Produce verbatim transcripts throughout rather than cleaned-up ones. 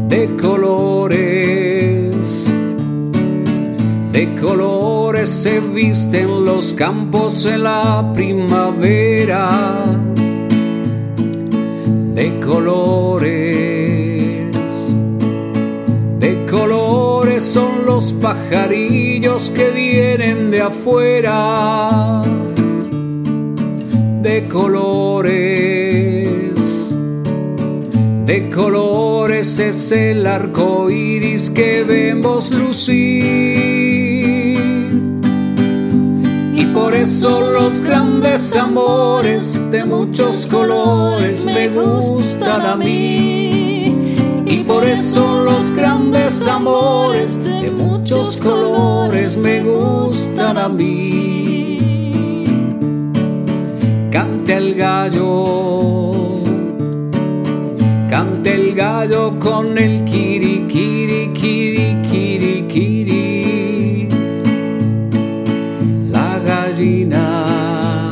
de colores, de colores se visten los campos en la primavera, de colores, de colores son los pajarillos que vienen de afuera, de colores, de colores es el arco iris que vemos lucir. Y por eso los grandes amores de muchos colores me gustan a mí. Y por eso los grandes amores de muchos colores me gustan a mí. Cante el gallo, cante el gallo con el kiri, kiri, kiri, kiri, kiri. La gallina,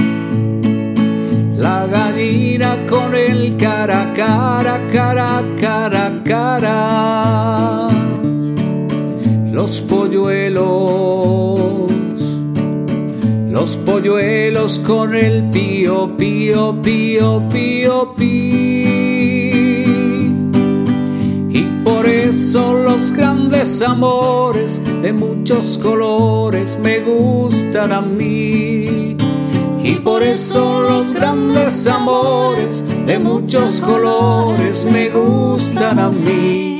la gallina con el cara, cara, cara, cara, cara. Los polluelos, los polluelos con el pío, pío, pío, pío, pío. Y por eso los grandes amores de muchos colores me gustan a mí. Y por eso los grandes amores de muchos colores me gustan a mí.